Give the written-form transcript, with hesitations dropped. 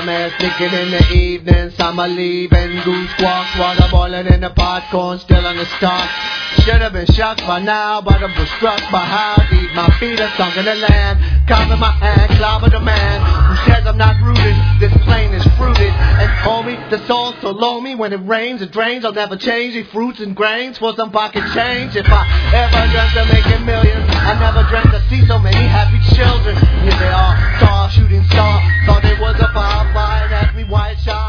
bottom ass sneaking in the evenings. I'ma leaving. Goose squawks, water boiling in the pot, corn still on the stalk. Should have been shocked by now, but I was struck by how deep my feet are sunk in the land. Cover my hand, clobber the man who says I'm not rooted. This plane is fruited. And homie, the soul so loamy. When it rains, it drains. I'll never change the fruits and grains for some pocket change. If I ever dreamt of making millions, I never dreamt to see so many happy children. Here they are, star shooting star. Thought it was a firefly and asked me why it shot.